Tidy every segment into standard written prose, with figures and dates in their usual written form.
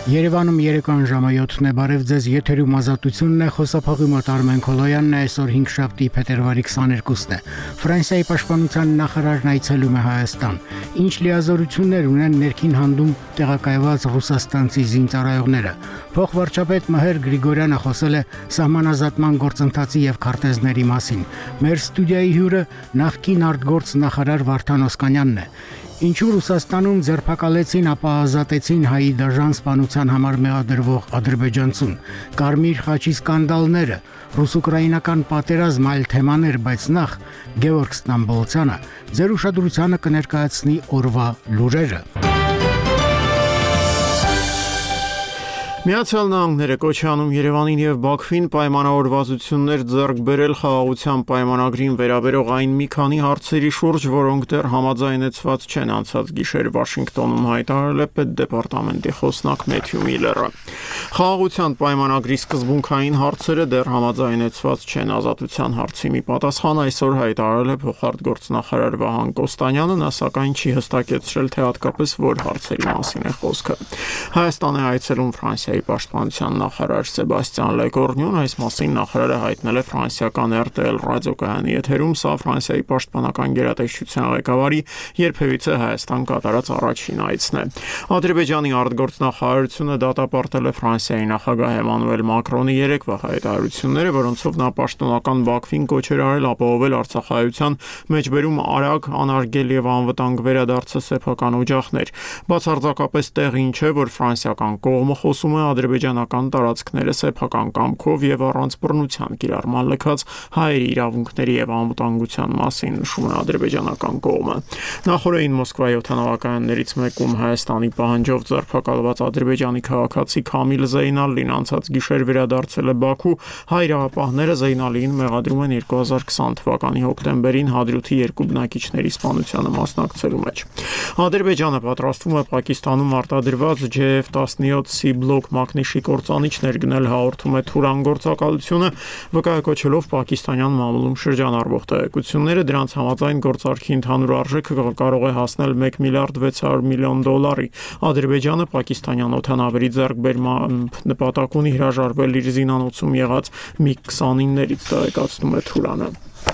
Երևանում երեկոյան ժամը 7-ն է, բարև ձեզ, եթերում ազատությունն է, խոսափողի մոտ Արմեն Քոլոյանն է, այսօր 5-շաբթի փետրվարի 22-ն է։ Ֆրանսիայի պաշտպանության նախարարն այցելում է Հայաստան։ Ինչ լիազորություններ ունեն ներքին հանդում տեղակայված ռուսաստանցի զինծառայողները։ Փոխվարչապետ Մհեր Գրիգորյանը խոսել է սահմանազատման գործընթացի եւ քարտեզների մասին։ Մեր ստուդիայի հյուրը նախկին արտգործ նախարար Վարդան Օսկանյանն է։ Ինչու Ռուսաստանում ձերբակալեցին, ապա ազատեցին հայի դաժան սպանության համար մեղադրվող ադրբեջանցուն, Կարմիր խաչի սկանդալները, ռուս-ուկրաինական պատերազմ, այլ թեմաներ, բայց նախ Գևորգ Ստամբոլցյանը ձեր ուշադրությանը կներկայացնի օրվա լուրերը։ Միացյալ Նահանգները կոչ է անում Երևանին եւ Բաքվին պայմանավորվածություններ ձեռք բերել խաղաղության պայմանագրին վերաբերող այն մի քանի հարցերի շուրջ, որոնք դեռ համաձայնեցված չեն, անցած գիշեր Վաշինգտոնում հայտարարել է Պետդեպարտամենտի խոսնակ Մեթյու Միլլերը։ Խաղաղության պայմանագրի սկզբունքային հարցերը դեռ համաձայնեցված չեն, ազատության հարցի մի պատասխան այսօր հայտարարել է փոխարտգործնախարար Վահան Կոստանյանը, նա սակայն չի հստակեցրել, թե հատկապես որ հարցերի մասին է խոսքը։ Հայաստան է այցելում Ֆրանսիայի պաշտպանության նախարար Սեբաստիան Լեկորնյուն, այս մասին նախարարը հայտնել է ֆրանսիական RTL ռադիոկայանի եթերում, սա Ֆրանսիայի պաշտպանական գերատեսչության ղեկավարի երբևիցե Հայաստան կատարած առաջին այցն է։ Ադրբեջանի արտգործնախարարությունը դատապարտել է Ֆրանսիայի նախագահ Էմանուել Մակրոնի երեկվա հայտարարությունները, որոնցով նա պաշտոնական Բաքվին կոչ էր արել ապահովել Արցախայության մեջբերում արագ, անարգել եւ անվտանգ վերադարձը սեփական օջախներ։ Բացարձակապես տեղին չէ, որ ֆրանսիական կողմը խոսում է ադրբեջանական տարածքները սեփական կամքով եւ առանց բռնության կիրառման լքած հայերի իրավունքների եւ անվտանգության մասին, նշում է ադրբեջանական կողմը։ Նախորդին Մոսկվայի օդանավակայաններից մեկում Հայաստանի պահանջով ձերբակալված ադրբեջանի քաղաքացի Քամիլ Զեյնալին անցած գիշեր վերադարձել է Բաքու։ Հայ իրավապահները Զեյնալիին մեղադրում են 2020 թվականի հոկտեմբերին Հադրութի երկու բնակիչների սպանությանը մասնակցելու մեջ։ Ադրբեջանը պատրաստվում է Պակիստանում արտադրված JF-17C բլոկ մակնիշի կործանիչներ գնել, հաղորդում է Թուրան գործակալությունը, վկայակոչելով պակիստանյան մամուլում շրջանառվող տեղեկությունները, դրանց համաձայն գործարքի ընդհանուր արժեքը կարող է հասնել $1 միլիարդ 600 միլիոն։ Ադրբեջանը պակիստանյան օդանավերի ձեռքբերման նպատակ ունի հրաժարվել իր զինանոցում եղած MiG-29-ից, տեղեկացնում է Թուրանը։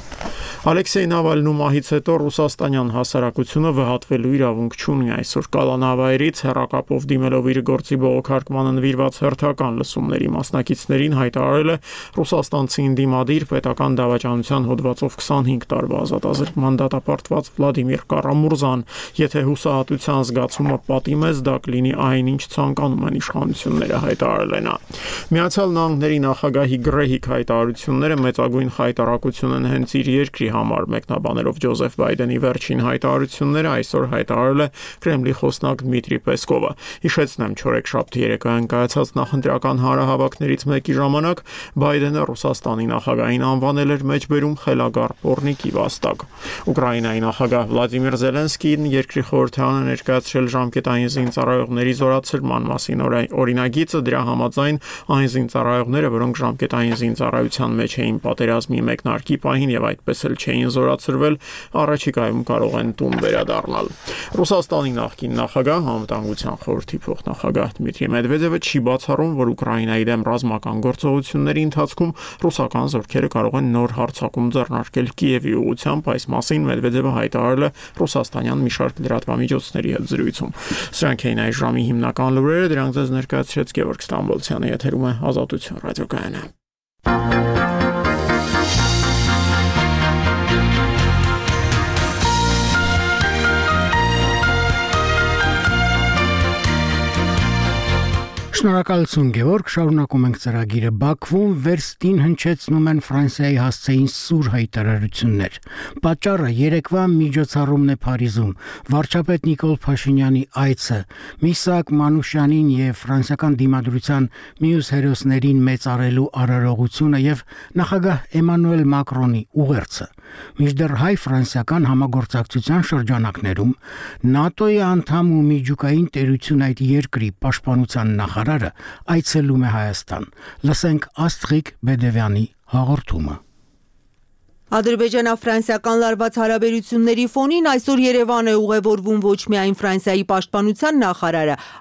Ալեքսեյ Նավալնու մահից հետո ռուսաստանյան հասարակությունը վհատվելու իրավունք չունի, այսօր կալանավայրից հեռակապով դիմելով իր գործի բողոքարկմանը նվիրված հերթական լսումների մասնակիցներին հայտարարել է ռուսաստանցի ընդդիմադիր պետական դավաճանության հոդվածով 25 տարվա ազատազրկման դատապարտված Վլադիմիր Կարամուրզան, եթե հուսահատության զգացումը պատի մեզ, դա կլինի այն, ինչ ցանկանում են իշխանությունները, հայտարարել է նա։ Միացյալ Նահանգների նախագահի գռեհիկ հայտարարությունները մեծագույն խայտարակություն են հենց իր երկրի համար, մեկնաբանելով Ջոզեֆ Բայդենի վերջին հայտարարությունները այսօր հայտարարել է Կրեմլի խոսնակ Դմիտրի Պեսկովը։ Հիշեցնեմ, չորեքշաբթի երեկոյան կայացած նախընտրական հանրահավաքներից մեկի ժամանակ Բայդենը Ռուսաստանի նախագահին անվանել էր մեջբերում խելագար պոռնիկի վաստակ։ Ուկրաինայի նախագահ Վլադիմիր Զելենսկին երկրի խորհրդարանը ներկայացրել ժամկետային զինծառայողների զորացրման մասին օրինագիծը, դրա համաձայն այն զինծառայողները, որոնք ժամկետային զինծառայության մեջ էին պատերազմի մեկնարկի պահին եւ այդպես էլ չէին զորացրվել, առաջիկայում կարող են տուն վերադառնալ։ Ռուսաստանի նախկին նախագահ, անվտանգության խորհրդի փոխնախագահ Դմիտրի Մեդվեդևը չի բացառում, որ Ուկրաինայի դեմ ռազմական գործողությունների ընթացքում ռուսական զորքերը կարող են նոր հարձակում ձեռնարկել Կիևի ուղղությամբ, այս մասին Մեդվեդևը հայտարարել է ռուսաստանյան մի շարք լրատվամիջոցների հետ զրույցում։ Սրանք էին այս ժամի հիմնական լուրերը, դրանք ձեզ ներկայացրեց Գևորգ Ստամբոլցյանը, եթերում է Ազատություն ռադիոկայանը։ Շնորհակալություն Գևորգ, շարունակում ենք ծրագիրը։ Բաքվում վերստին հնչեցնում են Ֆրանսիայի հասցեին սուր հայտարարություններ։ Պատճառը երեկվա միջոցառումն է Փարիզում։ Վարչապետ Նիկոլ Փաշինյանի այցը, Միսակ Մանուշյանին եւ ֆրանսիական դիմադրության մյուս հերոսներին մեծարելու արարողությունը եւ նախագահ Էմանուել Մակրոնի ուղերձը։ Մինչդեռ հայ-ֆրանսիական համագործակցության շրջանակներում ՆԱՏՕ-ի անդամ ու միջուկային տերություն այդ երկրի պաշտպանության նախարարը այցելում է Հայաստան։ Լսենք Աստղիկ Բեդևյանի հաղորդումը։ Ադրբեջանա-ֆրանսիական լարված հարաբերությունների ֆոնին այսօր Երևան է ուղևորվում ոչ միայն Ֆրանսիայի պաշտպանության նախարարը,